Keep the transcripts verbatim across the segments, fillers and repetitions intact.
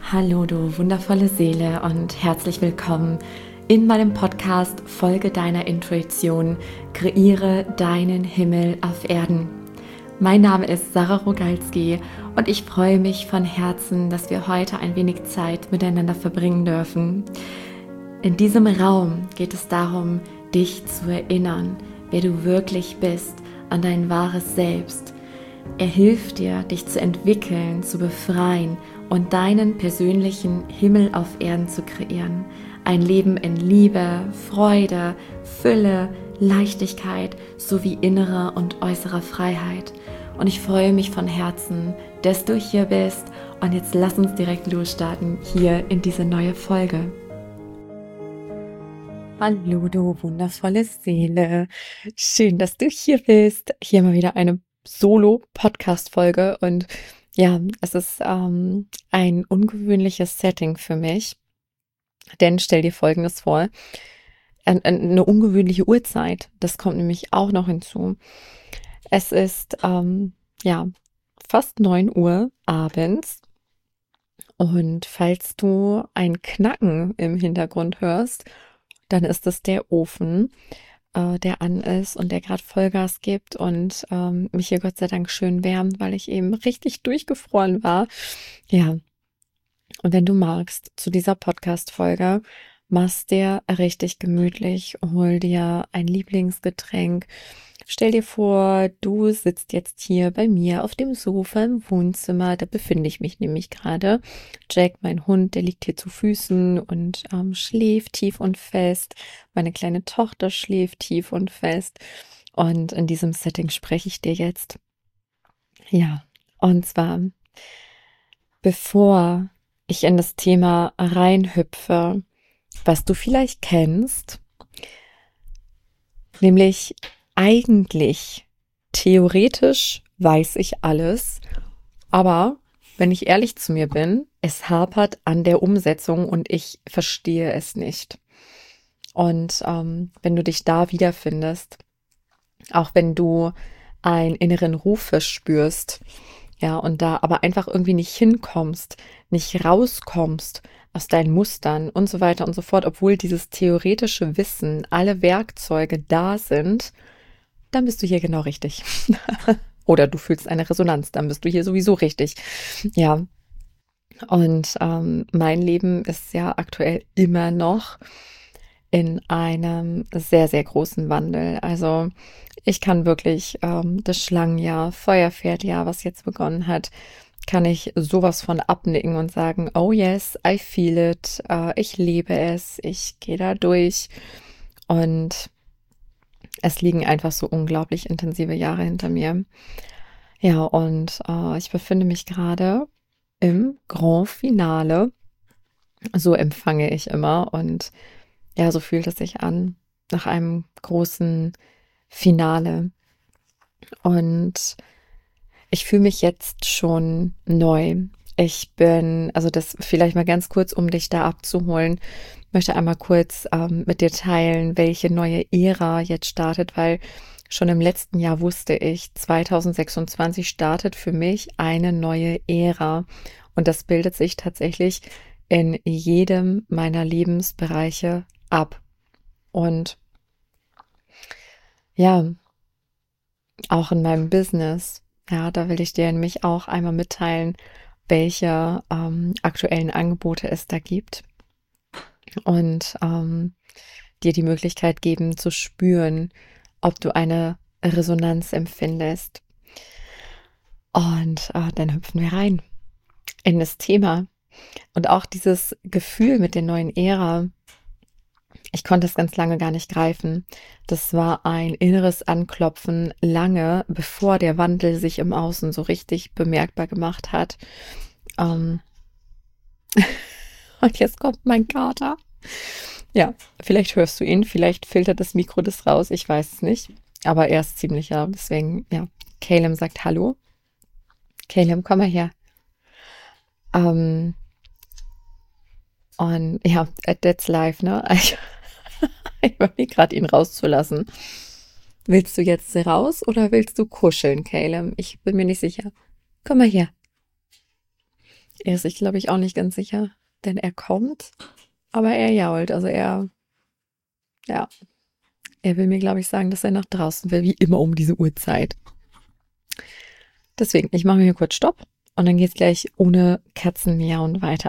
Hallo du wundervolle Seele und herzlich willkommen in meinem Podcast Folge deiner Intuition, kreiere deinen Himmel auf Erden. Mein Name ist Sarah Rogalski und ich freue mich von Herzen, dass wir heute ein wenig Zeit miteinander verbringen dürfen. In diesem Raum geht es darum, dich zu erinnern, wer du wirklich bist, an dein wahres Selbst. Er hilft dir, dich zu entwickeln, zu befreien und deinen persönlichen Himmel auf Erden zu kreieren. Ein Leben in Liebe, Freude, Fülle, Leichtigkeit sowie innerer und äußerer Freiheit. Und ich freue mich von Herzen, dass du hier bist. Und jetzt lass uns direkt losstarten hier in diese neue Folge. Hallo du wundervolle Seele. Schön, dass du hier bist. Hier mal wieder eine Solo-Podcast-Folge und ja, es ist ähm, ein ungewöhnliches Setting für mich, denn stell dir Folgendes vor, ein, eine ungewöhnliche Uhrzeit, das kommt nämlich auch noch hinzu. Es ist ähm, ja fast neun Uhr abends und falls du ein Knacken im Hintergrund hörst, dann ist es der Ofen, der an ist und der gerade Vollgas gibt und ähm, mich hier Gott sei Dank schön wärmt, weil ich eben richtig durchgefroren war. Ja, und wenn du magst, zu dieser Podcast-Folge, mach's dir richtig gemütlich, hol dir ein Lieblingsgetränk. Stell dir vor, du sitzt jetzt hier bei mir auf dem Sofa im Wohnzimmer, da befinde ich mich nämlich gerade. Jack, mein Hund, der liegt hier zu Füßen und ähm, schläft tief und fest. Meine kleine Tochter schläft tief und fest. Und in diesem Setting spreche ich dir jetzt. Ja, und zwar, bevor ich in das Thema reinhüpfe, was du vielleicht kennst, nämlich eigentlich, theoretisch weiß ich alles, aber wenn ich ehrlich zu mir bin, es hapert an der Umsetzung und ich verstehe es nicht. Und ähm, wenn du dich da wiederfindest, auch wenn du einen inneren Ruf verspürst, ja, und da aber einfach irgendwie nicht hinkommst, nicht rauskommst aus deinen Mustern und so weiter und so fort, obwohl dieses theoretische Wissen, alle Werkzeuge da sind, dann bist du hier genau richtig. Oder du fühlst eine Resonanz, dann bist du hier sowieso richtig. Ja, und ähm, mein Leben ist ja aktuell immer noch in einem sehr, sehr großen Wandel. Also ich kann wirklich ähm, das Schlangenjahr, Feuerpferdjahr, was jetzt begonnen hat, kann ich sowas von abnicken und sagen, oh yes, I feel it, äh, ich liebe es, ich gehe da durch und es liegen einfach so unglaublich intensive Jahre hinter mir. Ja, und äh, ich befinde mich gerade im Grand Finale. So empfange ich immer und ja, so fühlt es sich an nach einem großen Finale. Und ich fühle mich jetzt schon neu. Ich bin, also das vielleicht mal ganz kurz, um dich da abzuholen, möchte einmal kurz ähm, mit dir teilen, welche neue Ära jetzt startet, weil schon im letzten Jahr wusste ich, zwanzig sechsundzwanzig startet für mich eine neue Ära. Und das bildet sich tatsächlich in jedem meiner Lebensbereiche ab. Und ja, auch in meinem Business, ja, da will ich dir nämlich auch einmal mitteilen, welche ähm, aktuellen Angebote es da gibt und ähm, dir die Möglichkeit geben zu spüren, ob du eine Resonanz empfindest. Und äh, dann hüpfen wir rein in das Thema und auch dieses Gefühl mit der neuen Ära. Ich konnte es ganz lange gar nicht greifen. Das war ein inneres Anklopfen, lange bevor der Wandel sich im Außen so richtig bemerkbar gemacht hat. Ähm und jetzt kommt mein Kater. Ja, vielleicht hörst du ihn, vielleicht filtert das Mikro das raus, ich weiß es nicht. Aber er ist ziemlich laut, deswegen, ja. Caleb sagt Hallo. Caleb, komm mal her. Ähm und ja, that's life, ne? Ich, ich überlege gerade, ihn rauszulassen. Willst du jetzt raus oder willst du kuscheln, Caleb? Ich bin mir nicht sicher. Komm mal her. Er ist sich, glaube ich, auch nicht ganz sicher, denn er kommt, aber er jault. Also er, ja, er will mir, glaube ich, sagen, dass er nach draußen will, wie immer um diese Uhrzeit. Deswegen, ich mache mir hier kurz Stopp und dann geht's gleich ohne Katzenmiauen weiter.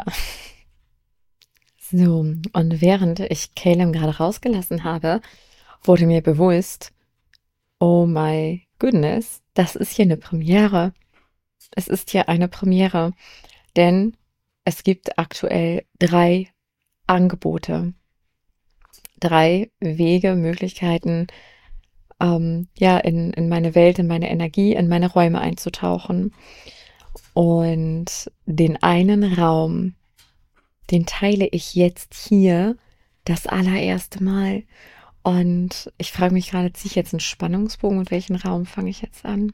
So, und während ich Caleb gerade rausgelassen habe, wurde mir bewusst, oh my goodness, das ist hier eine Premiere. Es ist hier eine Premiere, denn es gibt aktuell drei Angebote, drei Wege, Möglichkeiten, ähm, ja, in, in meine Welt, in meine Energie, in meine Räume einzutauchen. Und den einen Raum, den teile ich jetzt hier das allererste Mal. Und ich frage mich gerade, ziehe ich jetzt einen Spannungsbogen und welchen Raum fange ich jetzt an?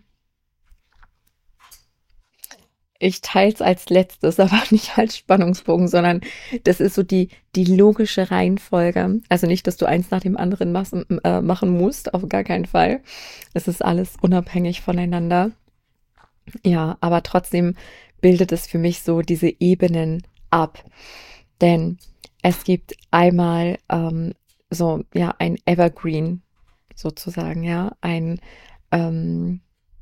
Ich teile es als letztes, aber nicht als Spannungsbogen, sondern das ist so die, die logische Reihenfolge. Also nicht, dass du eins nach dem anderen machst, äh, machen musst, auf gar keinen Fall. Es ist alles unabhängig voneinander. Ja, aber trotzdem bildet es für mich so diese Ebenen ab. Denn es gibt einmal ähm, so, ja, ein Evergreen sozusagen, ja, ein, ähm,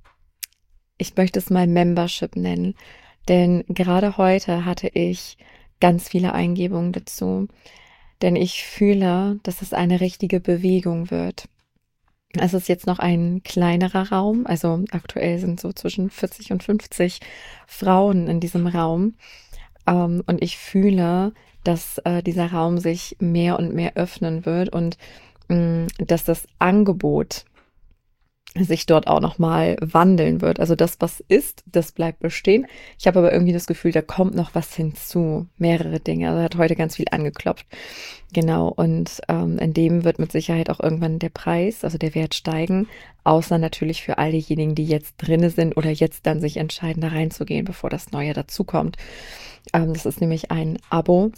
ich möchte es mal Membership nennen, denn gerade heute hatte ich ganz viele Eingebungen dazu, denn ich fühle, dass es eine richtige Bewegung wird. Es ist jetzt noch ein kleinerer Raum, also aktuell sind so zwischen vierzig und fünfzig Frauen in diesem Raum. Ähm, und ich fühle, dass äh, dieser Raum sich mehr und mehr öffnen wird und mh, dass das Angebot sich dort auch nochmal wandeln wird. Also das, was ist, das bleibt bestehen. Ich habe aber irgendwie das Gefühl, da kommt noch was hinzu. Mehrere Dinge. Also er hat heute ganz viel angeklopft. Genau. Und ähm, in dem wird mit Sicherheit auch irgendwann der Preis, also der Wert steigen. Außer natürlich für all diejenigen, die jetzt drinne sind oder jetzt dann sich entscheiden, da reinzugehen, bevor das Neue dazukommt. Ähm, das ist nämlich ein Abo.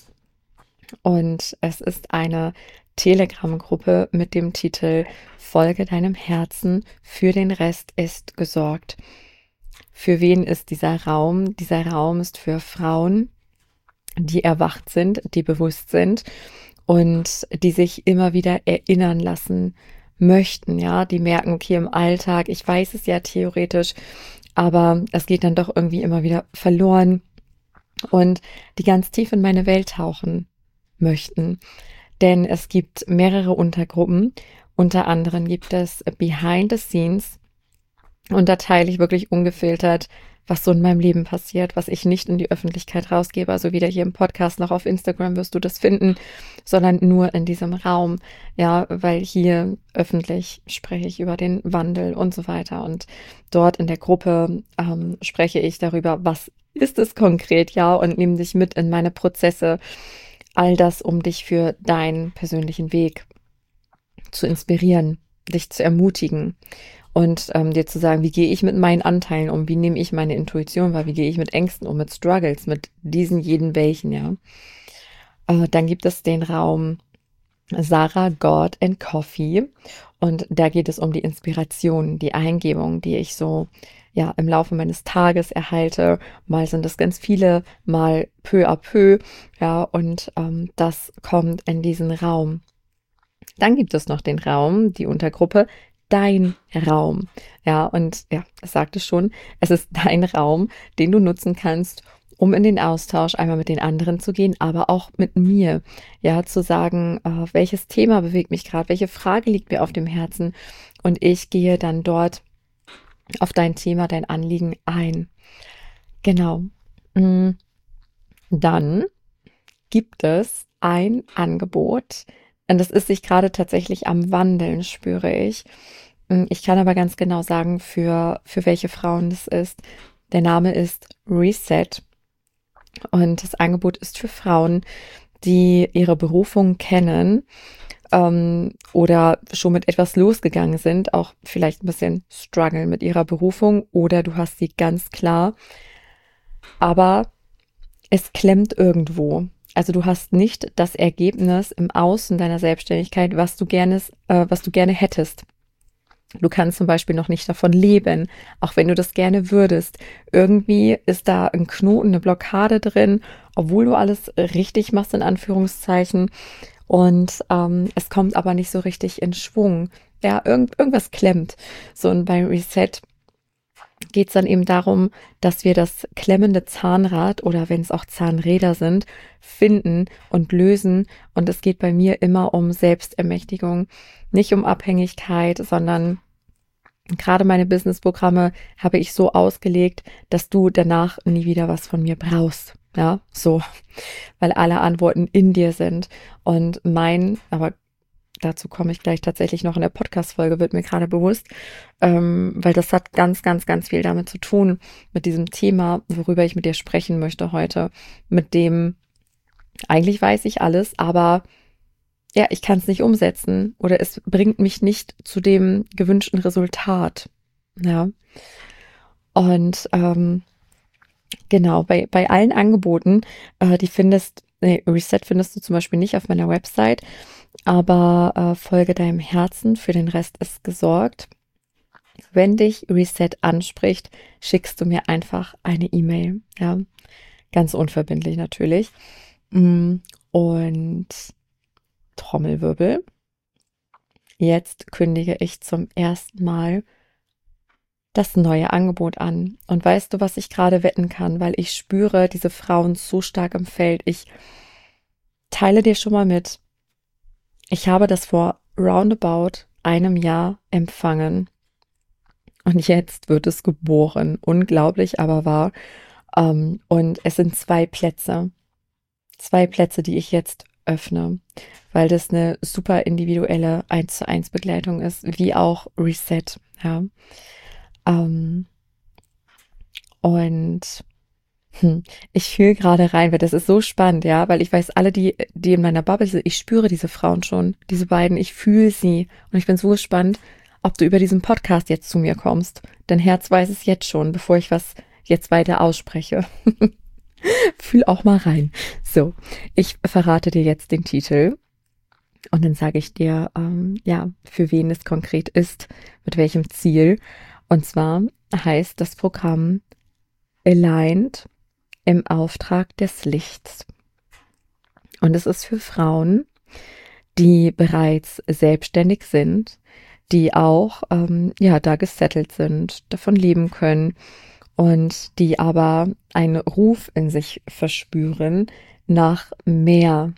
Und es ist eine Telegram-Gruppe mit dem Titel Folge deinem Herzen, für den Rest ist gesorgt. Für wen ist dieser Raum? Dieser Raum ist für Frauen, die erwacht sind, die bewusst sind und die sich immer wieder erinnern lassen möchten, ja, die merken, okay, im Alltag, ich weiß es ja theoretisch, aber es geht dann doch irgendwie immer wieder verloren und die ganz tief in meine Welt tauchen möchten. Denn es gibt mehrere Untergruppen. Unter anderem gibt es Behind the Scenes. Und da teile ich wirklich ungefiltert, was so in meinem Leben passiert, was ich nicht in die Öffentlichkeit rausgebe. Also weder hier im Podcast noch auf Instagram wirst du das finden, sondern nur in diesem Raum. Ja, weil hier öffentlich spreche ich über den Wandel und so weiter. Und dort in der Gruppe ähm, spreche ich darüber, was ist es konkret, ja, und nehme dich mit in meine Prozesse. All das, um dich für deinen persönlichen Weg zu inspirieren, dich zu ermutigen und ähm, dir zu sagen, wie gehe ich mit meinen Anteilen um, wie nehme ich meine Intuition wahr, wie gehe ich mit Ängsten um, mit Struggles, mit diesen, jeden, welchen, ja. Äh, dann gibt es den Raum Sarah, God and Coffee und da geht es um die Inspiration, die Eingebung, die ich so ja im Laufe meines Tages erhalte. Mal sind es ganz viele, mal peu à peu, ja, und ähm, das kommt in diesen Raum. Dann gibt es noch den Raum, die Untergruppe, dein Raum. Ja, und ja, es sagte schon, es ist dein Raum, den du nutzen kannst, um in den Austausch einmal mit den anderen zu gehen, aber auch mit mir. Ja, zu sagen, äh, welches Thema bewegt mich gerade, welche Frage liegt mir auf dem Herzen. Und ich gehe dann dort auf dein Thema, dein Anliegen ein. Genau. Dann gibt es ein Angebot, und das ist sich gerade tatsächlich am Wandeln, spüre ich. Ich kann aber ganz genau sagen, für, für welche Frauen das ist. Der Name ist Reset. Und das Angebot ist für Frauen, die ihre Berufung kennen ähm, oder schon mit etwas losgegangen sind, auch vielleicht ein bisschen strugglen mit ihrer Berufung oder du hast sie ganz klar, aber es klemmt irgendwo. Also du hast nicht das Ergebnis im Außen deiner Selbstständigkeit, was du gerne, äh, was du gerne hättest. Du kannst zum Beispiel noch nicht davon leben, auch wenn du das gerne würdest. Irgendwie ist da ein Knoten, eine Blockade drin, obwohl du alles richtig machst, in Anführungszeichen. Und ähm, es kommt aber nicht so richtig in Schwung. Ja, irgend, irgendwas klemmt. So, und bei Reset geht es dann eben darum, dass wir das klemmende Zahnrad oder wenn es auch Zahnräder sind, finden und lösen. Und es geht bei mir immer um Selbstermächtigung, nicht um Abhängigkeit, sondern gerade meine Businessprogramme habe ich so ausgelegt, dass du danach nie wieder was von mir brauchst. Ja, so, weil alle Antworten in dir sind. Und mein, aber dazu komme ich gleich tatsächlich noch in der Podcast-Folge, wird mir gerade bewusst, ähm, weil das hat ganz, ganz, ganz viel damit zu tun, mit diesem Thema, worüber ich mit dir sprechen möchte heute, mit dem, eigentlich weiß ich alles, aber ja, ich kann es nicht umsetzen oder es bringt mich nicht zu dem gewünschten Resultat. Ja. Und ähm, genau, bei, bei allen Angeboten, äh, die findest, nee, Reset findest du zum Beispiel nicht auf meiner Website, aber äh, folge deinem Herzen, für den Rest ist gesorgt. Wenn dich Reset anspricht, schickst du mir einfach eine E-Mail. Ja, ganz unverbindlich natürlich. Mm, Und Trommelwirbel. Jetzt kündige ich zum ersten Mal das neue Angebot an. Und weißt du, was ich gerade wetten kann? Weil ich spüre diese Frauen so stark im Feld. Ich teile dir schon mal mit. Ich habe das vor roundabout einem Jahr empfangen. Und jetzt wird es geboren. Unglaublich, aber wahr. Ähm, und es sind zwei Plätze. Zwei Plätze, die ich jetzt öffne, weil das eine super individuelle eins zu eins Begleitung ist, wie auch Reset. Ja. Ähm, und hm, ich fühle gerade rein, weil das ist so spannend, ja, weil ich weiß, alle, die, die in meiner Bubble sind, ich spüre diese Frauen schon, diese beiden, ich fühle sie. Und ich bin so gespannt, ob du über diesen Podcast jetzt zu mir kommst. Dein Herz weiß es jetzt schon, bevor ich was jetzt weiter ausspreche. Fühl auch mal rein. So, ich verrate dir jetzt den Titel und dann sage ich dir, ähm, ja, für wen es konkret ist, mit welchem Ziel. Und zwar heißt das Programm Aligned im Auftrag des Lichts. Und es ist für Frauen, die bereits selbstständig sind, die auch ähm, ja da gesettelt sind, davon leben können und die aber einen Ruf in sich verspüren nach mehr,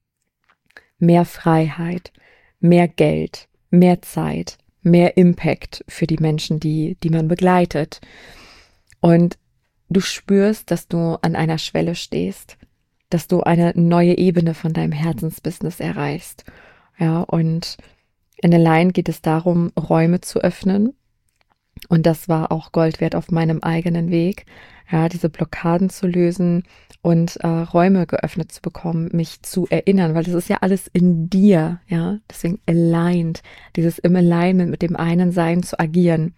mehr Freiheit, mehr Geld, mehr Zeit, mehr Impact für die Menschen, die, die man begleitet. Und du spürst, dass du an einer Schwelle stehst, dass du eine neue Ebene von deinem Herzensbusiness erreichst. Ja, und in Align geht es darum, Räume zu öffnen. Und das war auch Gold wert auf meinem eigenen Weg, ja, diese Blockaden zu lösen und äh, Räume geöffnet zu bekommen, mich zu erinnern, weil das ist ja alles in dir, ja, deswegen aligned, dieses im Alignment mit dem einen Sein zu agieren.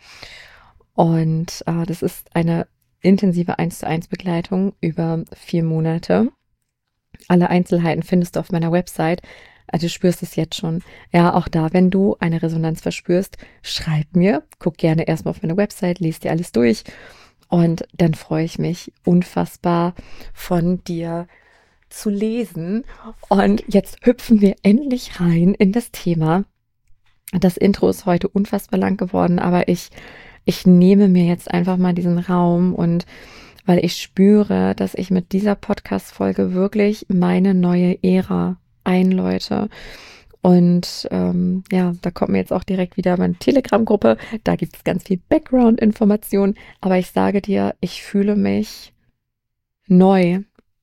Und äh, das ist eine intensive eins zu eins Begleitung über vier Monate. Alle Einzelheiten findest du auf meiner Website. Also du spürst es jetzt schon. Ja, auch da, wenn du eine Resonanz verspürst, schreib mir. Guck gerne erstmal auf meine Website, lies dir alles durch. Und dann freue ich mich unfassbar von dir zu lesen. Und jetzt hüpfen wir endlich rein in das Thema. Das Intro ist heute unfassbar lang geworden, aber ich, ich nehme mir jetzt einfach mal diesen Raum und weil ich spüre, dass ich mit dieser Podcast-Folge wirklich meine neue Ära einläute. Und ähm, ja, da kommt mir jetzt auch direkt wieder meine Telegram-Gruppe. Da gibt es ganz viel Background-Information. Aber ich sage dir, ich fühle mich neu,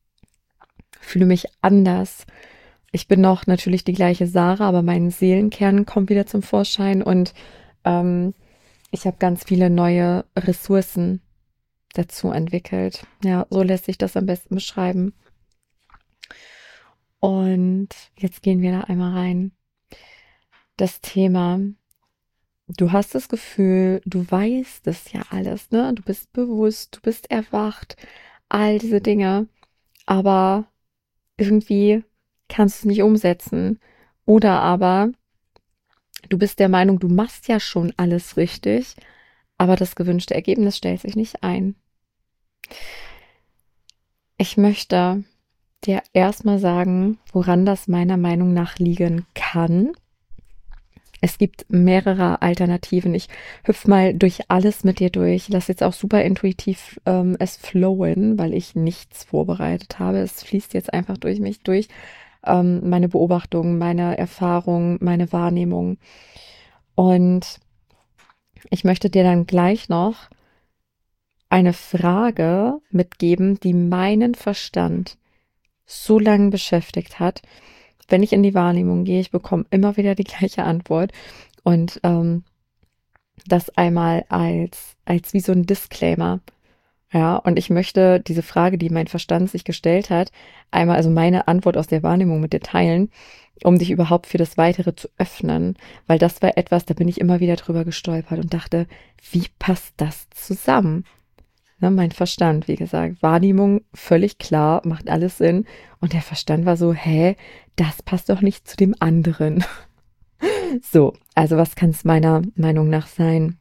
fühle mich anders. Ich bin noch natürlich die gleiche Sarah, aber mein Seelenkern kommt wieder zum Vorschein und ähm, ich habe ganz viele neue Ressourcen dazu entwickelt. Ja, so lässt sich das am besten beschreiben. Und jetzt gehen wir da einmal rein. Das Thema, du hast das Gefühl, du weißt es ja alles, ne? Du bist bewusst, du bist erwacht, all diese Dinge, aber irgendwie kannst du es nicht umsetzen. Oder aber Du bist der Meinung, du machst ja schon alles richtig, aber das gewünschte Ergebnis stellt sich nicht ein. Ich möchte dir erstmal sagen, woran das meiner Meinung nach liegen kann. Es gibt mehrere Alternativen. Ich hüpf mal durch alles mit dir durch. Lass jetzt auch super intuitiv ähm, es flowen, weil ich nichts vorbereitet habe. Es fließt jetzt einfach durch mich durch. Ähm, meine Beobachtungen, meine Erfahrungen, meine Wahrnehmung. Und ich möchte dir dann gleich noch eine Frage mitgeben, die meinen Verstand so lange beschäftigt hat. Wenn ich in die Wahrnehmung gehe, ich bekomme immer wieder die gleiche Antwort. Und ähm, das einmal als, als wie so ein Disclaimer. Ja, und ich möchte diese Frage, die mein Verstand sich gestellt hat, einmal, also meine Antwort aus der Wahrnehmung mit dir teilen, um dich überhaupt für das Weitere zu öffnen. Weil das war etwas, da bin ich immer wieder drüber gestolpert und dachte, wie passt das zusammen? Ne, mein Verstand, wie gesagt, Wahrnehmung völlig klar, macht alles Sinn. Und der Verstand war so, hä, das passt doch nicht zu dem anderen. So, also was kann es meiner Meinung nach sein?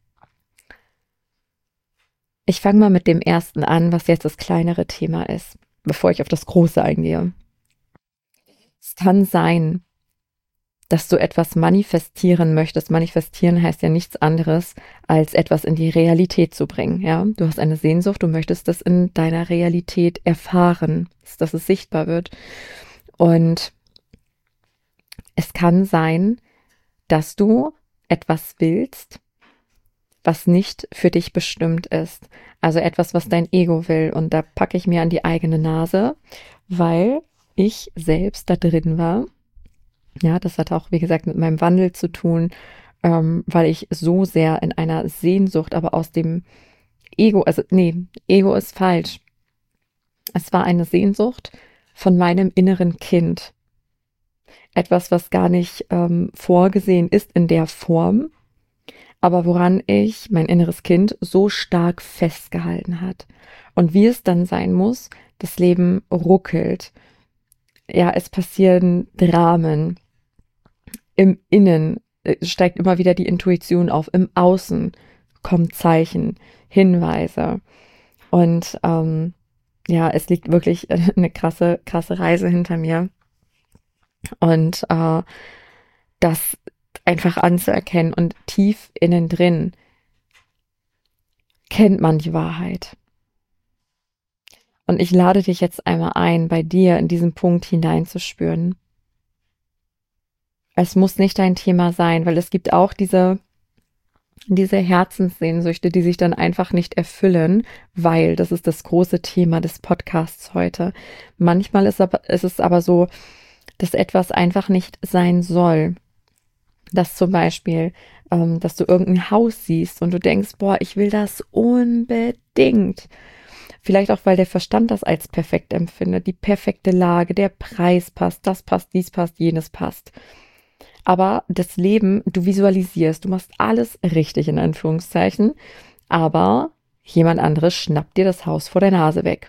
Ich fange mal mit dem ersten an, was jetzt das kleinere Thema ist, bevor ich auf das große eingehe. Es kann sein, dass du etwas manifestieren möchtest. Manifestieren heißt ja nichts anderes, als etwas in die Realität zu bringen. Ja, du hast eine Sehnsucht, du möchtest das in deiner Realität erfahren, dass es sichtbar wird. Und es kann sein, dass du etwas willst, was nicht für dich bestimmt ist. Also etwas, was dein Ego will. Und da packe ich mir an die eigene Nase, weil ich selbst da drin war. Ja, das hat auch, wie gesagt, mit meinem Wandel zu tun, ähm, weil ich so sehr in einer Sehnsucht, aber aus dem Ego, also nee, Ego ist falsch. Es war eine Sehnsucht von meinem inneren Kind. Etwas, was gar nicht ähm, vorgesehen ist in der Form, aber woran ich, mein inneres Kind, so stark festgehalten hat. Und wie es dann sein muss, das Leben ruckelt. Ja, es passieren Dramen. Im Innen äh, steigt immer wieder die Intuition auf. Im Außen kommen Zeichen, Hinweise. Und ähm, ja, es liegt wirklich eine krasse, krasse Reise hinter mir. Und äh, das einfach anzuerkennen und tief innen drin kennt man die Wahrheit. Und ich lade dich jetzt einmal ein, bei dir in diesen Punkt hineinzuspüren. Es muss nicht dein Thema sein, weil es gibt auch diese, diese Herzenssehnsüchte, die sich dann einfach nicht erfüllen, weil, das ist das große Thema des Podcasts heute. Manchmal ist, aber, ist es aber so, dass etwas einfach nicht sein soll. Dass zum Beispiel, ähm, dass du irgendein Haus siehst und du denkst, boah, ich will das unbedingt. Vielleicht auch, weil der Verstand das als perfekt empfindet, die perfekte Lage, der Preis passt, das passt, dies passt, jenes passt. Aber das Leben, du visualisierst, du machst alles richtig in Anführungszeichen, aber jemand anderes schnappt dir das Haus vor der Nase weg.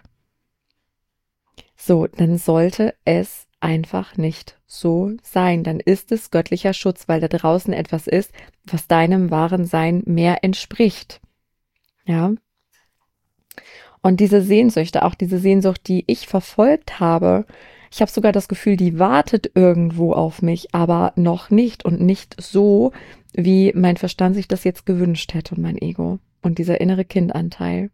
So, dann sollte es einfach nicht so sein. Dann ist es göttlicher Schutz, weil da draußen etwas ist, was deinem wahren Sein mehr entspricht. Ja. Und diese Sehnsüchte, auch diese Sehnsucht, die ich verfolgt habe, ich habe sogar das Gefühl, die wartet irgendwo auf mich, aber noch nicht und nicht so, wie mein Verstand sich das jetzt gewünscht hätte und mein Ego und dieser innere Kindanteil.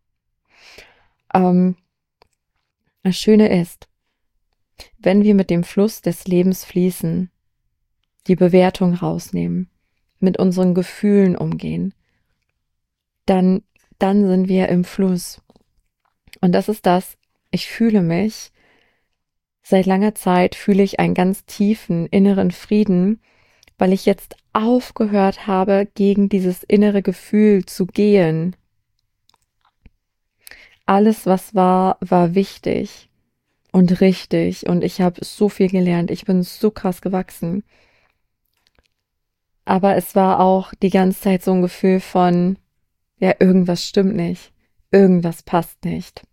Ähm, das Schöne ist, wenn wir mit dem Fluss des Lebens fließen, die Bewertung rausnehmen, mit unseren Gefühlen umgehen, dann, dann sind wir im Fluss. Und das ist das, ich fühle mich, seit langer Zeit fühle ich einen ganz tiefen inneren Frieden, weil ich jetzt aufgehört habe, gegen dieses innere Gefühl zu gehen. Alles, was war, war wichtig und richtig und ich habe so viel gelernt. Ich bin so krass gewachsen. Aber es war auch die ganze Zeit so ein Gefühl von, ja, irgendwas stimmt nicht. Irgendwas passt nicht.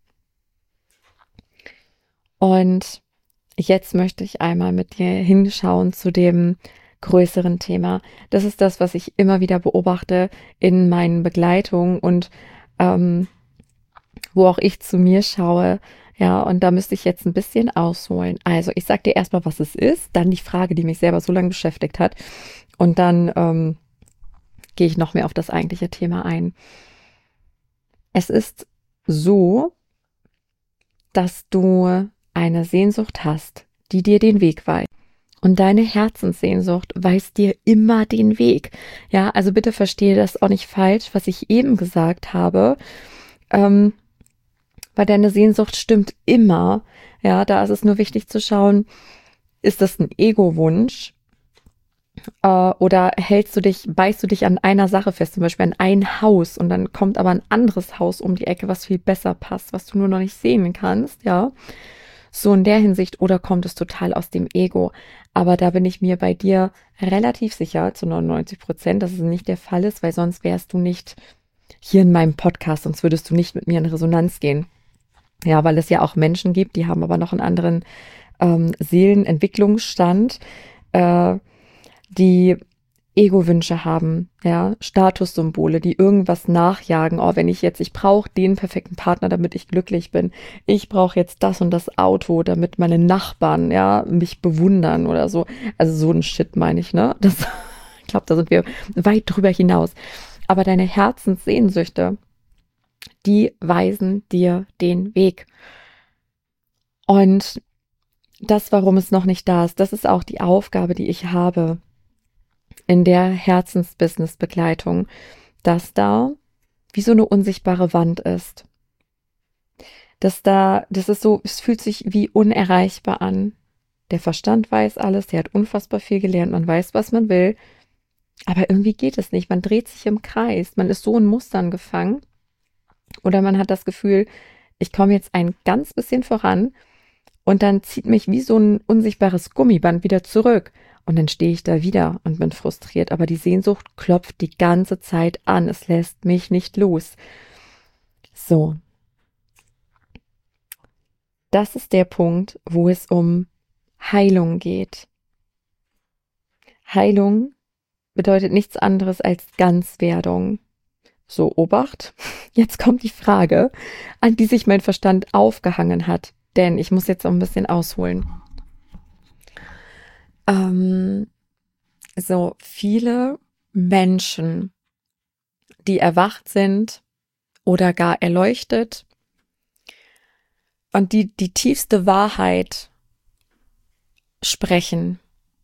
Und jetzt möchte ich einmal mit dir hinschauen zu dem größeren Thema. Das ist das, was ich immer wieder beobachte in meinen Begleitungen und ähm, wo auch ich zu mir schaue. Ja, und da müsste ich jetzt ein bisschen ausholen. Also, ich sag dir erstmal, was es ist, dann die Frage, die mich selber so lange beschäftigt hat. Und dann ähm, gehe ich noch mehr auf das eigentliche Thema ein. Es ist so, dass du eine Sehnsucht hast, die dir den Weg weist. Und deine Herzenssehnsucht weist dir immer den Weg. Ja, also bitte verstehe das auch nicht falsch, was ich eben gesagt habe. Ähm, weil deine Sehnsucht stimmt immer. Ja, da ist es nur wichtig zu schauen, ist das ein Ego-Wunsch? Äh, oder hältst du dich, beißt du dich an einer Sache fest, zum Beispiel an ein Haus und dann kommt aber ein anderes Haus um die Ecke, was viel besser passt, was du nur noch nicht sehen kannst, ja. So in der Hinsicht, oder kommt es total aus dem Ego? Aber da bin ich mir bei dir relativ sicher, zu neunundneunzig Prozent, dass es nicht der Fall ist, weil sonst wärst du nicht hier in meinem Podcast, sonst würdest du nicht mit mir in Resonanz gehen. Ja, weil es ja auch Menschen gibt, die haben aber noch einen anderen ähm, Seelenentwicklungsstand, äh, die Ego-Wünsche haben, ja, Statussymbole, die irgendwas nachjagen. Oh, wenn ich jetzt, ich brauche den perfekten Partner, damit ich glücklich bin. Ich brauche jetzt das und das Auto, damit meine Nachbarn, ja, mich bewundern oder so. Also so ein Shit meine ich, ne? Das, ich glaube, da sind wir weit drüber hinaus. Aber deine Herzenssehnsüchte, die weisen dir den Weg. Und das, warum es noch nicht da ist, das ist auch die Aufgabe, die ich habe in der Herzensbusiness-Begleitung, dass da wie so eine unsichtbare Wand ist. Dass da, das ist so, es fühlt sich wie unerreichbar an. Der Verstand weiß alles, der hat unfassbar viel gelernt, man weiß, was man will, aber irgendwie geht es nicht. Man dreht sich im Kreis, man ist so in Mustern gefangen oder man hat das Gefühl, ich komme jetzt ein ganz bisschen voran und dann zieht mich wie so ein unsichtbares Gummiband wieder zurück. Und dann stehe ich da wieder und bin frustriert. Aber die Sehnsucht klopft die ganze Zeit an. Es lässt mich nicht los. So. Das ist der Punkt, wo es um Heilung geht. Heilung bedeutet nichts anderes als Ganzwerdung. So, Obacht. Jetzt kommt die Frage, an die sich mein Verstand aufgehangen hat. Denn ich muss jetzt auch ein bisschen ausholen. Ähm, so viele Menschen, die erwacht sind oder gar erleuchtet und die die tiefste Wahrheit sprechen.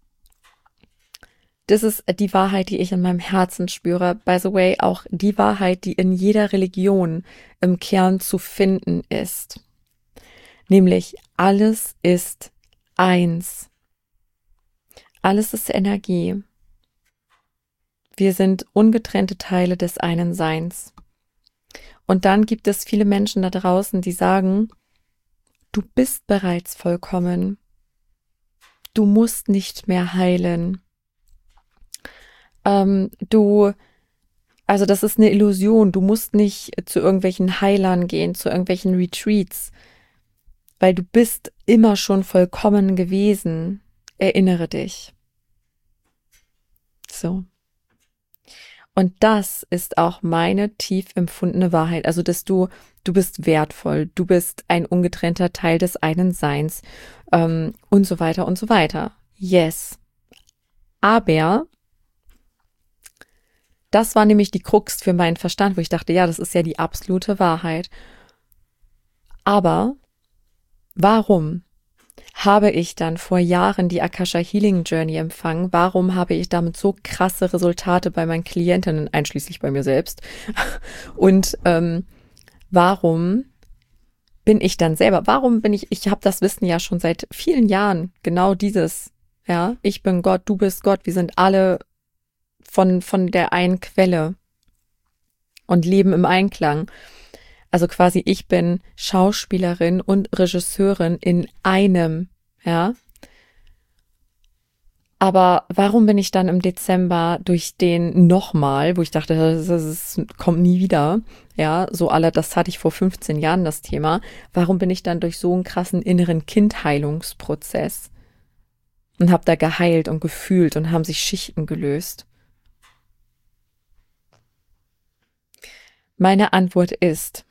Das ist die Wahrheit, die ich in meinem Herzen spüre. By the way, auch die Wahrheit, die in jeder Religion im Kern zu finden ist. Nämlich, alles ist eins. Alles ist Energie. Wir sind ungetrennte Teile des einen Seins. Und dann gibt es viele Menschen da draußen, die sagen, du bist bereits vollkommen. Du musst nicht mehr heilen. Ähm, du, also das ist eine Illusion. Du musst nicht zu irgendwelchen Heilern gehen, zu irgendwelchen Retreats, weil du bist immer schon vollkommen gewesen. Erinnere dich. So. Und das ist auch meine tief empfundene Wahrheit. Also, dass du, du bist wertvoll, du bist ein ungetrennter Teil des einen Seins ähm, und so weiter und so weiter. Yes. Aber das war nämlich die Krux für meinen Verstand, wo ich dachte, ja, das ist ja die absolute Wahrheit. Aber warum habe ich dann vor Jahren die Akasha Healing Journey empfangen? Warum habe ich damit so krasse Resultate bei meinen Klientinnen, einschließlich bei mir selbst? Und ähm, warum bin ich dann selber? Warum bin ich, ich habe das Wissen ja schon seit vielen Jahren, genau dieses, ja, ich bin Gott, du bist Gott, wir sind alle von, von der einen Quelle und leben im Einklang. Also quasi, ich bin Schauspielerin und Regisseurin in einem, ja. Aber warum bin ich dann im Dezember durch den nochmal, wo ich dachte, das, das kommt nie wieder, ja, so alle, das hatte ich vor fünfzehn Jahren, das Thema. Warum bin ich dann durch so einen krassen inneren Kindheilungsprozess? und habe da geheilt und gefühlt und haben sich Schichten gelöst. Meine Antwort ist,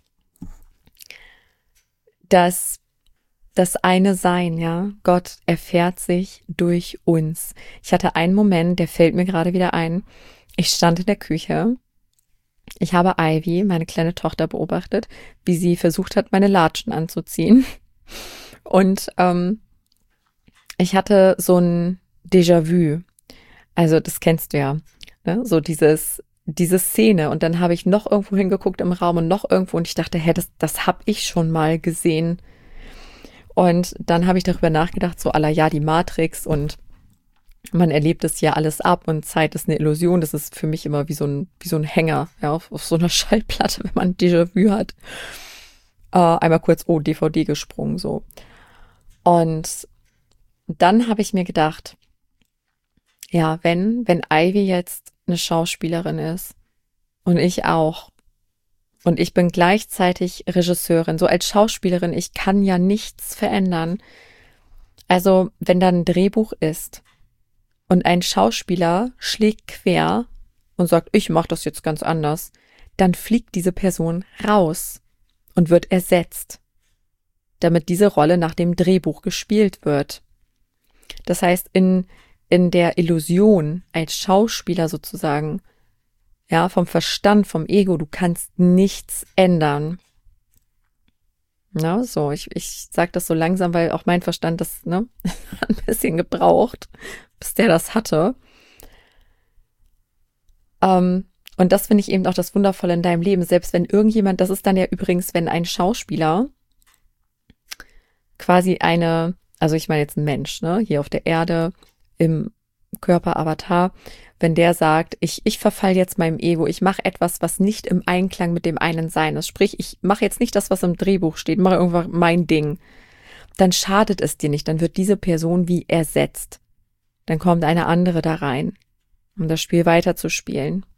dass das eine Sein, ja, Gott erfährt sich durch uns. Ich hatte einen Moment, der fällt mir gerade wieder ein. Ich stand in der Küche. Ich habe Ivy, meine kleine Tochter, beobachtet, wie sie versucht hat, meine Latschen anzuziehen. Und ähm, ich hatte so ein Déjà-vu. Also das kennst du ja, ne? So dieses diese Szene. Und dann habe ich noch irgendwo hingeguckt im Raum und noch irgendwo und ich dachte, hä, das, das habe ich schon mal gesehen. Und dann habe ich darüber nachgedacht, so à la ja, die Matrix und man erlebt es ja alles ab und Zeit ist eine Illusion. Das ist für mich immer wie so ein, wie so ein Hänger, ja, auf, auf so einer Schallplatte, wenn man Déjà-vu hat. Äh, einmal kurz, oh, D V D gesprungen, so. Und dann habe ich mir gedacht, ja, wenn, wenn Ivy jetzt eine Schauspielerin ist und ich auch und ich bin gleichzeitig Regisseurin, so als Schauspielerin, ich kann ja nichts verändern. Also, wenn da ein Drehbuch ist und ein Schauspieler schlägt quer und sagt, ich mache das jetzt ganz anders, dann fliegt diese Person raus und wird ersetzt, damit diese Rolle nach dem Drehbuch gespielt wird. Das heißt, in in der Illusion als Schauspieler sozusagen, ja, vom Verstand, vom Ego, du kannst nichts ändern. Na, so, ich, ich sag das so langsam, weil auch mein Verstand das, ne, ein bisschen gebraucht, bis der das hatte. Ähm, und das finde ich eben auch das Wundervolle in deinem Leben, selbst wenn irgendjemand, das ist dann ja übrigens, wenn ein Schauspieler quasi eine, also ich meine jetzt ein Mensch, ne, hier auf der Erde, im Körper Avatar, wenn der sagt, ich, ich verfall jetzt meinem Ego, ich mache etwas, was nicht im Einklang mit dem einen Sein ist. Sprich, ich mache jetzt nicht das, was im Drehbuch steht, mache irgendwann mein Ding. Dann schadet es dir nicht, dann wird diese Person wie ersetzt. Dann kommt eine andere da rein, um das Spiel weiterzuspielen.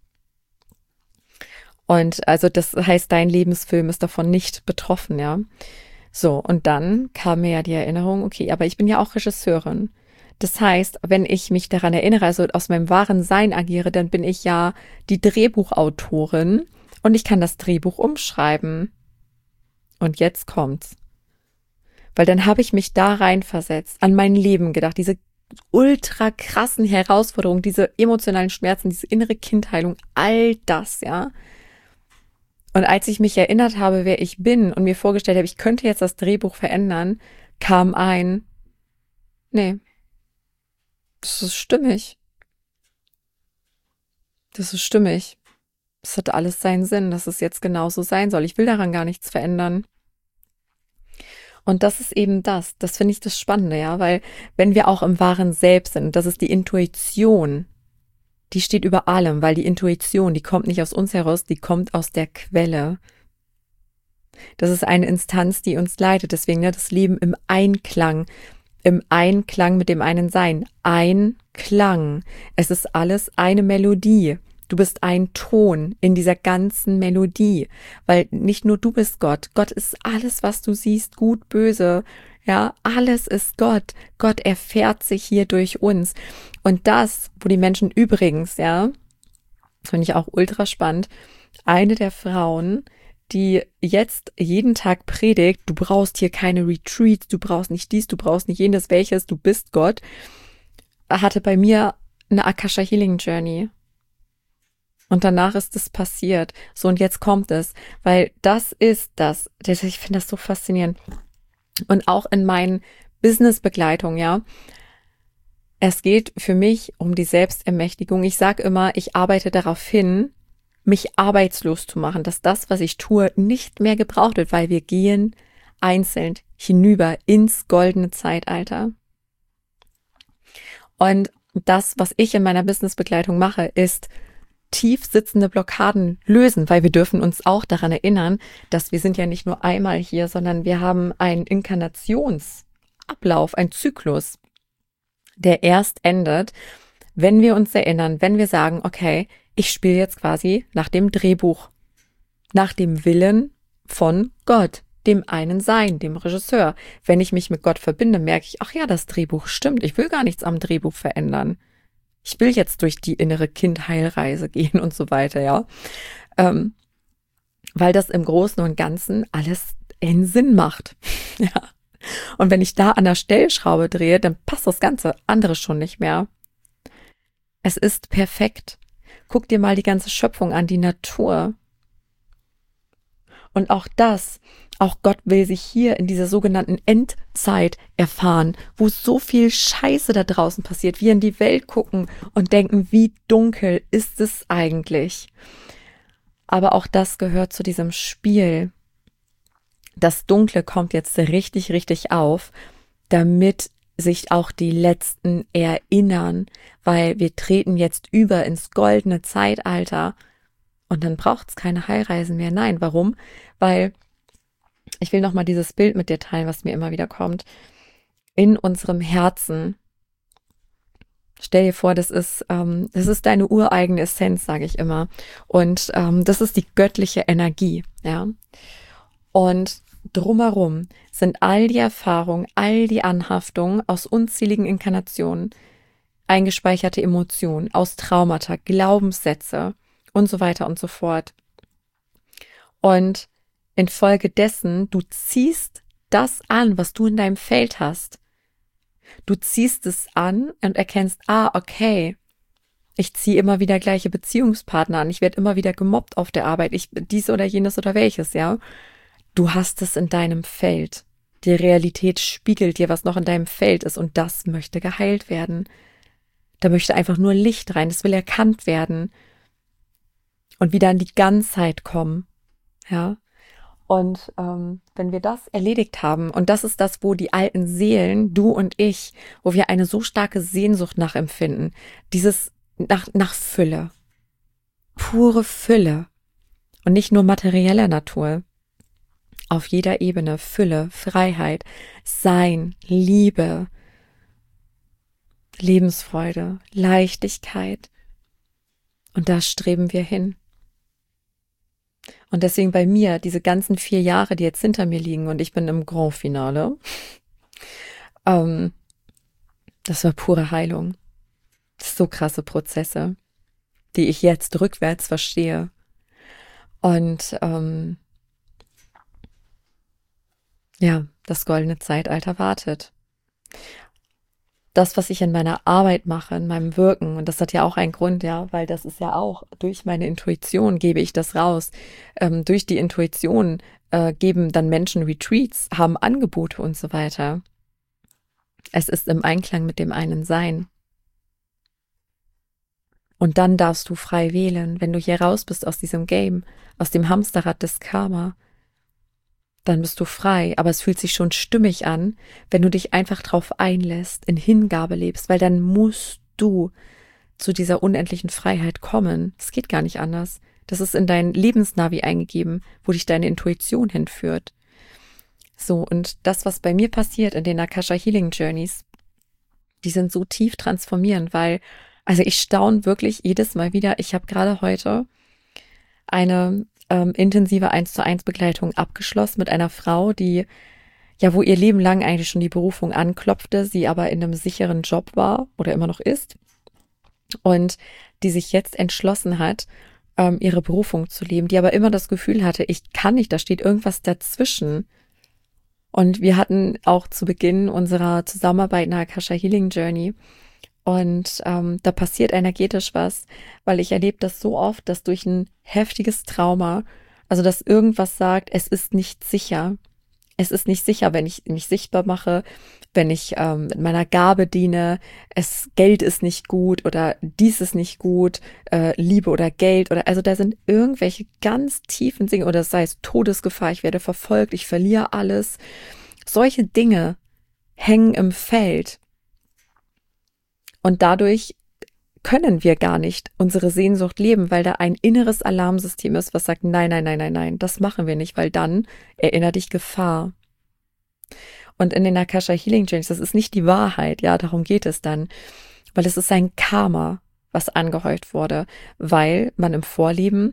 Und also das heißt, dein Lebensfilm ist davon nicht betroffen, ja. So, und dann kam mir ja die Erinnerung, okay, aber ich bin ja auch Regisseurin. Das heißt, wenn ich mich daran erinnere, also aus meinem wahren Sein agiere, dann bin ich ja die Drehbuchautorin und ich kann das Drehbuch umschreiben. Und jetzt kommt's. Weil dann habe ich mich da reinversetzt, an mein Leben gedacht, diese ultra krassen Herausforderungen, diese emotionalen Schmerzen, diese innere Kindheilung, all das, ja. Und als ich mich erinnert habe, wer ich bin und mir vorgestellt habe, ich könnte jetzt das Drehbuch verändern, kam ein, nee, das ist stimmig. Das ist stimmig. Das hat alles seinen Sinn, dass es jetzt genauso sein soll. Ich will daran gar nichts verändern. Und das ist eben das. Das finde ich das Spannende, ja, weil wenn wir auch im wahren Selbst sind, das ist die Intuition, die steht über allem, weil die Intuition, die kommt nicht aus uns heraus, die kommt aus der Quelle. Das ist eine Instanz, die uns leitet. Deswegen, ne, das Leben im Einklang. Im Einklang mit dem einen Sein. Ein Klang. Es ist alles eine Melodie. Du bist ein Ton in dieser ganzen Melodie. Weil nicht nur du bist Gott. Gott ist alles, was du siehst. Gut, böse. Ja, alles ist Gott. Gott erfährt sich hier durch uns. Und das, wo die Menschen übrigens, ja, das finde ich auch ultra spannend, eine der Frauen, die jetzt jeden Tag predigt, du brauchst hier keine Retreats, du brauchst nicht dies, du brauchst nicht jenes, welches, du bist Gott, hatte bei mir eine Akasha Healing Journey. Und danach ist es passiert. So, und jetzt kommt es, weil das ist das, das ich finde das so faszinierend. Und auch in meinen Business-Begleitungen, ja, es geht für mich um die Selbstermächtigung. Ich sage immer, ich arbeite darauf hin, mich arbeitslos zu machen, dass das, was ich tue, nicht mehr gebraucht wird, weil wir gehen einzeln hinüber ins goldene Zeitalter. Und das, was ich in meiner Businessbegleitung mache, ist tief sitzende Blockaden lösen, weil wir dürfen uns auch daran erinnern, dass wir sind ja nicht nur einmal hier, sondern wir haben einen Inkarnationsablauf, einen Zyklus, der erst endet, wenn wir uns erinnern, wenn wir sagen, okay, ich spiele jetzt quasi nach dem Drehbuch, nach dem Willen von Gott, dem einen Sein, dem Regisseur. Wenn ich mich mit Gott verbinde, merke ich, ach ja, das Drehbuch stimmt. Ich will gar nichts am Drehbuch verändern. Ich will jetzt durch die innere Kindheilreise gehen und so weiter, ja. Ähm, weil das im Großen und Ganzen alles einen Sinn macht. Ja. Und wenn ich da an der Stellschraube drehe, dann passt das ganze andere schon nicht mehr. Es ist perfekt. Guck dir mal die ganze Schöpfung an, die Natur. Und auch das, auch Gott will sich hier in dieser sogenannten Endzeit erfahren, wo so viel Scheiße da draußen passiert, wir in die Welt gucken und denken, wie dunkel ist es eigentlich? Aber auch das gehört zu diesem Spiel. Das Dunkle kommt jetzt richtig, richtig auf, damit sich auch die Letzten erinnern, weil wir treten jetzt über ins goldene Zeitalter und dann braucht es keine Heilreisen mehr. Nein, warum? Weil, ich will nochmal dieses Bild mit dir teilen, was mir immer wieder kommt. In unserem Herzen, stell dir vor, das ist, ähm, das ist deine ureigene Essenz, sage ich immer. Und ähm, das ist die göttliche Energie, ja. Und drumherum sind all die Erfahrungen, all die Anhaftungen aus unzähligen Inkarnationen, eingespeicherte Emotionen, aus Traumata, Glaubenssätze und so weiter und so fort. Und infolgedessen, du ziehst das an, was du in deinem Feld hast. Du ziehst es an und erkennst, ah, okay, ich ziehe immer wieder gleiche Beziehungspartner an, ich werde immer wieder gemobbt auf der Arbeit, ich dies oder jenes oder welches, ja. Du hast es in deinem Feld. Die Realität spiegelt dir, was noch in deinem Feld ist und das möchte geheilt werden. Da möchte einfach nur Licht rein, das will erkannt werden und wieder in die Ganzheit kommen, ja. Und ähm, wenn wir das erledigt haben, und das ist das, wo die alten Seelen, du und ich, wo wir eine so starke Sehnsucht nachempfinden, dieses nach, nach Fülle, pure Fülle und nicht nur materieller Natur, auf jeder Ebene Fülle, Freiheit, Sein, Liebe, Lebensfreude, Leichtigkeit. Und da streben wir hin. Und deswegen bei mir, diese ganzen vier Jahre, die jetzt hinter mir liegen und ich bin im Grand Finale, ähm, das war pure Heilung. So krasse Prozesse, die ich jetzt rückwärts verstehe. Und ähm, ja, das goldene Zeitalter wartet. Das, was ich in meiner Arbeit mache, in meinem Wirken, und das hat ja auch einen Grund, ja, weil das ist ja auch, durch meine Intuition gebe ich das raus. Ähm, durch die Intuition äh, geben dann Menschen Retreats, haben Angebote und so weiter. Es ist im Einklang mit dem einen Sein. Und dann darfst du frei wählen, wenn du hier raus bist aus diesem Game, aus dem Hamsterrad des Karma. Dann bist du frei, aber es fühlt sich schon stimmig an, wenn du dich einfach drauf einlässt, in Hingabe lebst, weil dann musst du zu dieser unendlichen Freiheit kommen. Es geht gar nicht anders. Das ist in dein Lebensnavi eingegeben, wo dich deine Intuition hinführt. So, und das, was bei mir passiert in den Akasha Healing Journeys, die sind so tief transformierend, weil, also ich staune wirklich jedes Mal wieder. Ich habe gerade heute eine ähm, intensive eins zu eins Begleitung abgeschlossen mit einer Frau, die, ja, wo ihr Leben lang eigentlich schon die Berufung anklopfte, sie aber in einem sicheren Job war oder immer noch ist und die sich jetzt entschlossen hat, ähm, ihre Berufung zu leben, die aber immer das Gefühl hatte, ich kann nicht, da steht irgendwas dazwischen. Und wir hatten auch zu Beginn unserer Zusammenarbeit in der Akasha Healing Journey und ähm, da passiert energetisch was, weil ich erlebe das so oft, dass durch ein heftiges Trauma, also dass irgendwas sagt, es ist nicht sicher. Es ist nicht sicher, wenn ich mich sichtbar mache, wenn ich ähm, mit meiner Gabe diene, es Geld ist nicht gut oder dies ist nicht gut, äh, Liebe oder Geld oder also da sind irgendwelche ganz tiefen Dinge oder sei es Todesgefahr, ich werde verfolgt, ich verliere alles. Solche Dinge hängen im Feld und dadurch können wir gar nicht unsere Sehnsucht leben, weil da ein inneres Alarmsystem ist, was sagt, nein, nein, nein, nein, nein, das machen wir nicht, weil dann erinnert dich Gefahr. Und in den Akasha Healing Journeys, das ist nicht die Wahrheit, ja, darum geht es dann, weil es ist ein Karma, was angehäuft wurde, weil man im Vorleben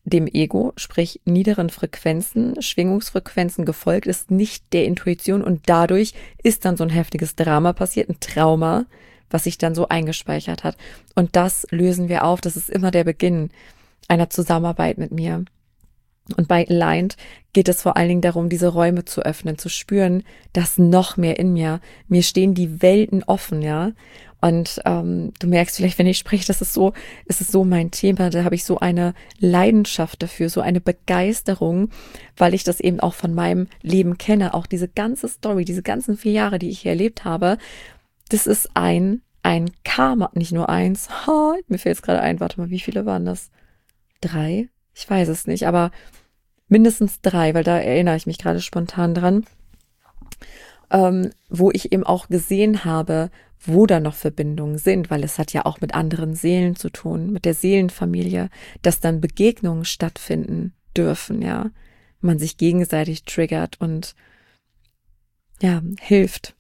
dem Ego, sprich niederen Frequenzen, Schwingungsfrequenzen gefolgt ist, nicht der Intuition, und dadurch ist dann so ein heftiges Drama passiert, ein Trauma, was sich dann so eingespeichert hat. Und das lösen wir auf. Das ist immer der Beginn einer Zusammenarbeit mit mir. Und bei Aligned geht es vor allen Dingen darum, diese Räume zu öffnen, zu spüren, dass noch mehr in mir, mir stehen die Welten offen, ja. Und ähm, du merkst vielleicht, wenn ich spreche, das ist so, es ist so mein Thema, da habe ich so eine Leidenschaft dafür, so eine Begeisterung, weil ich das eben auch von meinem Leben kenne, auch diese ganze Story, diese ganzen vier Jahre, die ich hier erlebt habe, das ist ein, ein Karma, nicht nur eins, ha, mir fällt es gerade ein, warte mal, wie viele waren das? Drei? Ich weiß es nicht, aber mindestens drei, weil da erinnere ich mich gerade spontan dran, ähm, wo ich eben auch gesehen habe, wo da noch Verbindungen sind, weil es hat ja auch mit anderen Seelen zu tun, mit der Seelenfamilie, dass dann Begegnungen stattfinden dürfen, ja, man sich gegenseitig triggert und ja, hilft.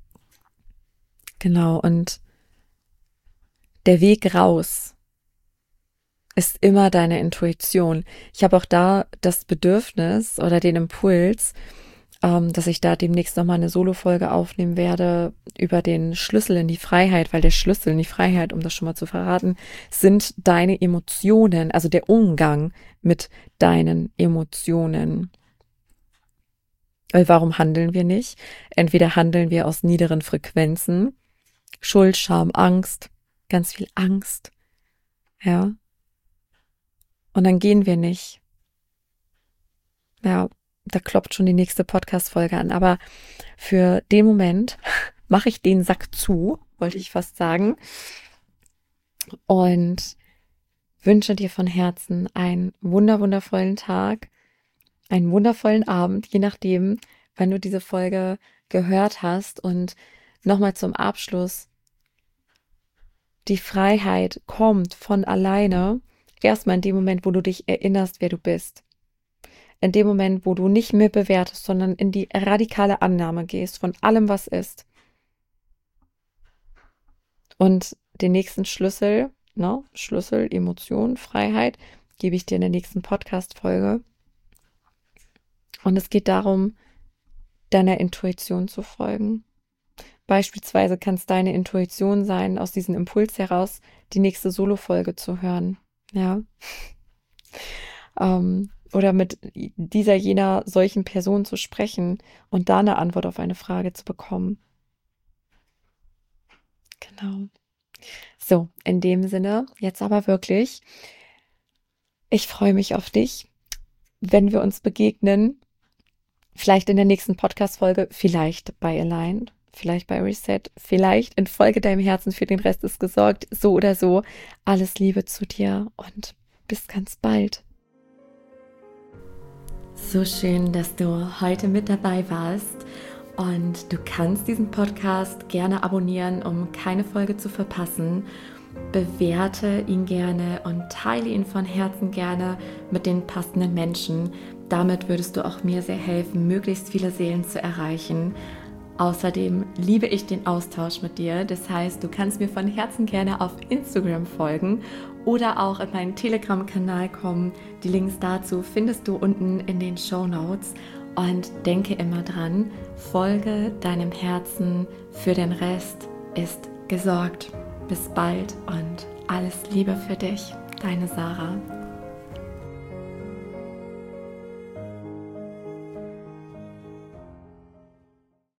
Genau, und der Weg raus ist immer deine Intuition. Ich habe auch da das Bedürfnis oder den Impuls, ähm, dass ich da demnächst nochmal eine Solo-Folge aufnehmen werde über den Schlüssel in die Freiheit, weil der Schlüssel in die Freiheit, um das schon mal zu verraten, sind deine Emotionen, also der Umgang mit deinen Emotionen. Weil warum handeln wir nicht? Entweder handeln wir aus niederen Frequenzen, Schuld, Scham, Angst, ganz viel Angst, ja. Und dann gehen wir nicht. Ja, da klopft schon die nächste Podcast-Folge an. Aber für den Moment mache ich den Sack zu, wollte ich fast sagen. Und wünsche dir von Herzen einen wunder, wundervollen Tag, einen wundervollen Abend, je nachdem, wann du diese Folge gehört hast. Und nochmal zum Abschluss. Die Freiheit kommt von alleine. Erstmal in dem Moment, wo du dich erinnerst, wer du bist. In dem Moment, wo du nicht mehr bewertest, sondern in die radikale Annahme gehst von allem, was ist. Und den nächsten Schlüssel, ne, Schlüssel, Emotion, Freiheit, gebe ich dir in der nächsten Podcast-Folge. Und es geht darum, deiner Intuition zu folgen. Beispielsweise kann es deine Intuition sein, aus diesem Impuls heraus die nächste Solo-Folge zu hören. Ja, ähm, oder mit dieser, jener, solchen Person zu sprechen und da eine Antwort auf eine Frage zu bekommen. Genau. So, in dem Sinne, jetzt aber wirklich, ich freue mich auf dich, wenn wir uns begegnen, vielleicht in der nächsten Podcast-Folge, vielleicht bei Aligned, vielleicht bei Reset, vielleicht in Folge deinem Herzen, für den Rest ist gesorgt, so oder so. Alles Liebe zu dir und bis ganz bald. So schön, dass du heute mit dabei warst, und du kannst diesen Podcast gerne abonnieren, um keine Folge zu verpassen. Bewerte ihn gerne und teile ihn von Herzen gerne mit den passenden Menschen. Damit würdest du auch mir sehr helfen, möglichst viele Seelen zu erreichen. Außerdem liebe ich den Austausch mit dir. Das heißt, du kannst mir von Herzen gerne auf Instagram folgen oder auch in meinen Telegram-Kanal kommen. Die Links dazu findest du unten in den Shownotes. Und denke immer dran, folge deinem Herzen, für den Rest ist gesorgt. Bis bald und alles Liebe für dich, deine Sarah.